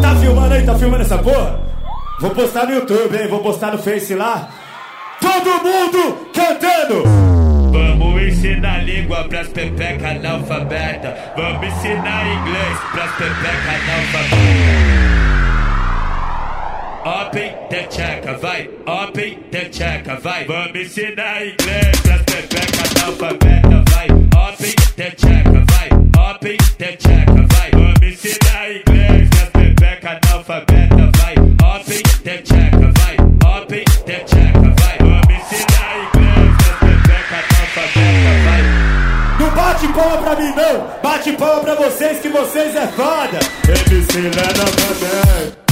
Tá filmando aí? Tá filmando essa porra? Vou postar no YouTube, hein? Vou postar no Face lá. Todo mundo cantando! Vamos ensinar língua pras pepecas analfabetas. Vamos ensinar inglês pras pepecas analfabetas. Open the checa, vai. Open the checa, vai. Vamos ensinar inglês pras pepecas analfabetas, vai. Open the checa, vai. Open the checa, vai. Vamos ensinar inglês pras pepecas analfabetas, vai. Open the checa, vai. Open the checa, vai. Vamos ensinar inglês pras pepecas analfabetas, vai. Não bate palma pra mim não, bate palma pra vocês que vocês é foda. MC Lena Mandel.